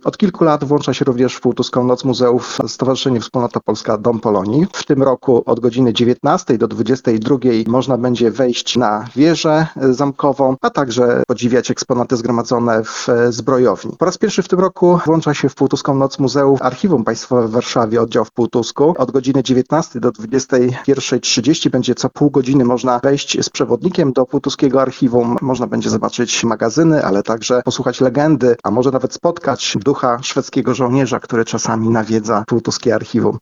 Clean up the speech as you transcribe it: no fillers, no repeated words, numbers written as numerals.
Od kilku lat włącza się również w Półtuską Noc Muzeów Stowarzyszenie Wspólnota Polska Dom Polonii. W tym roku od godziny 19 do 22 można będzie wejść na wieżę zamkową, a także podziwiać eksponaty zgromadzone w zbrojowni. Po raz pierwszy w tym roku włącza się w Półtuską Noc Muzeów Archiwum Państwowe w Warszawie, oddział w Półtusku. Od godziny 19 do 21:30 będzie co pół godziny można wejść z przewodnikiem do Półtuskiego Archiwum. Można będzie zobaczyć magazyny, ale także posłuchać legendy, a może nawet spotkać ducha szwedzkiego żołnierza, który czasami nawiedza Półtuskie Archiwum.